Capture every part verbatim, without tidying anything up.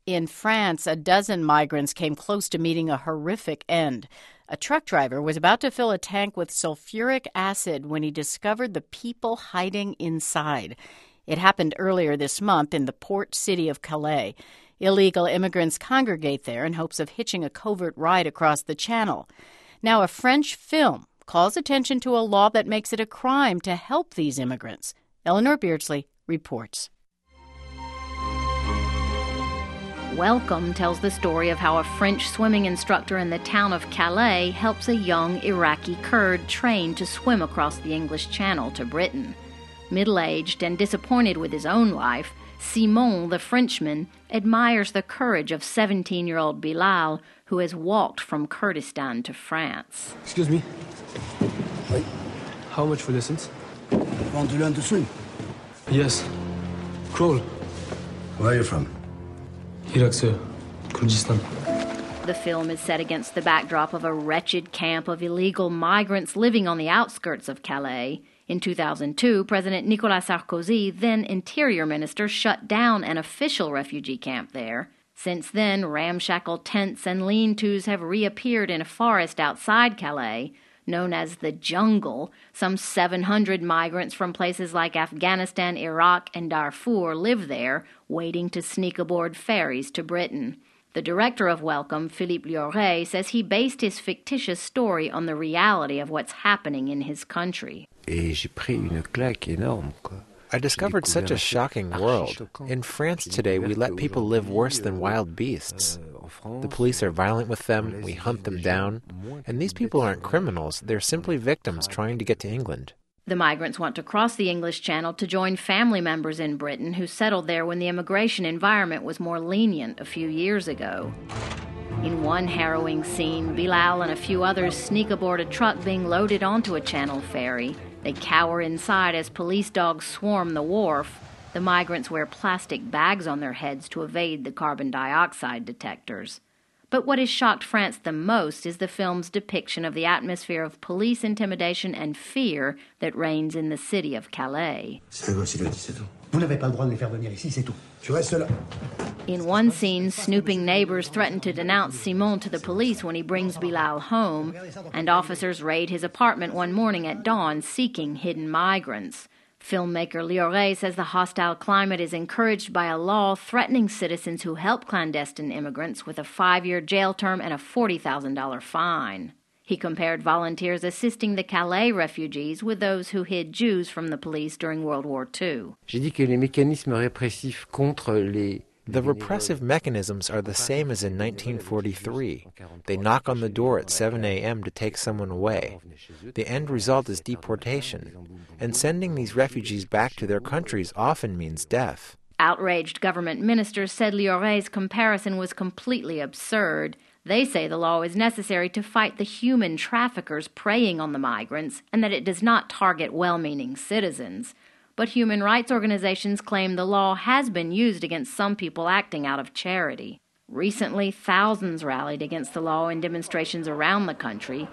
In France, a dozen migrants came close to meeting a horrific end. A truck driver was about to fill a tank with sulfuric acid when he discovered the people hiding inside. It happened earlier this month in the port city of Calais. Illegal immigrants congregate there in hopes of hitching a covert ride across the channel. Now, a French film calls attention to a law that makes it a crime to help these immigrants. Eleanor Beardsley reports. Welcome tells the story of how a French swimming instructor in the town of Calais helps a young Iraqi Kurd train to swim across the English Channel to Britain. Middle-aged and disappointed with his own life, Simon, the Frenchman, admires the courage of seventeen-year-old Bilal, who has walked from Kurdistan to France. Excuse me. Oui. How much for lessons? You want to learn to swim? Yes. Crawl. Where are you from? Iraq, sir. Kurdistan. The film is set against the backdrop of a wretched camp of illegal migrants living on the outskirts of Calais. In two thousand two, President Nicolas Sarkozy, then Interior Minister, shut down an official refugee camp there. Since then, ramshackle tents and lean-tos have reappeared in a forest outside Calais, known as the Jungle. Some seven hundred migrants from places like Afghanistan, Iraq, and Darfur live there, waiting to sneak aboard ferries to Britain. The director of Welcome, Philippe Lioré, says he based his fictitious story on the reality of what's happening in his country. I discovered such a shocking world. In France today, we let people live worse than wild beasts. The police are violent with them, we hunt them down, and these people aren't criminals, they're simply victims trying to get to England. The migrants want to cross the English Channel to join family members in Britain who settled there when the immigration environment was more lenient a few years ago. In one harrowing scene, Bilal and a few others sneak aboard a truck being loaded onto a Channel ferry. They cower inside as police dogs swarm the wharf. The migrants wear plastic bags on their heads to evade the carbon dioxide detectors. But what has shocked France the most is the film's depiction of the atmosphere of police intimidation and fear that reigns in the city of Calais. In one scene, snooping neighbors threaten to denounce Simon to the police when he brings Bilal home, and officers raid his apartment one morning at dawn seeking hidden migrants. Filmmaker Lioré says the hostile climate is encouraged by a law threatening citizens who help clandestine immigrants with a five-year jail term and a forty thousand dollars fine. He compared volunteers assisting the Calais refugees with those who hid Jews from the police during World War Two. The repressive mechanisms are the same as in nineteen forty-three. They knock on the door at seven a.m. to take someone away. The end result is deportation, and sending these refugees back to their countries often means death. Outraged government ministers said Lioré's comparison was completely absurd. They say the law is necessary to fight the human traffickers preying on the migrants and that it does not target well-meaning citizens. But human rights organizations claim the law has been used against some people acting out of charity. Recently, thousands rallied against the law in demonstrations around the country.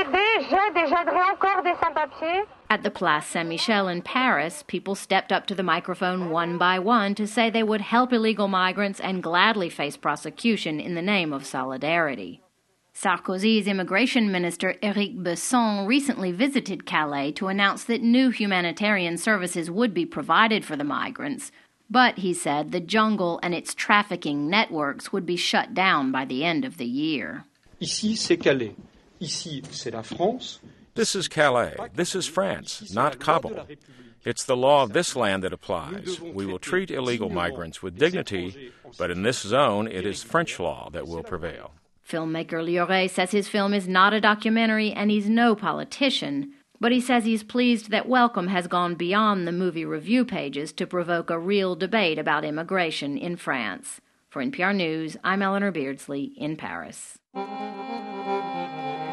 At the Place Saint-Michel in Paris, people stepped up to the microphone one by one to say they would help illegal migrants and gladly face prosecution in the name of solidarity. Sarkozy's immigration minister, Éric Besson, recently visited Calais to announce that new humanitarian services would be provided for the migrants. But, he said, the jungle and its trafficking networks would be shut down by the end of the year. Ici, c'est Calais. Ici, c'est la France. This is Calais. This is France, not Kabul. It's the law of this land that applies. We will treat illegal migrants with dignity, but in this zone, it is French law that will prevail. Filmmaker Lioré says his film is not a documentary and he's no politician, but he says he's pleased that Welcome has gone beyond the movie review pages to provoke a real debate about immigration in France. For N P R News, I'm Eleanor Beardsley in Paris.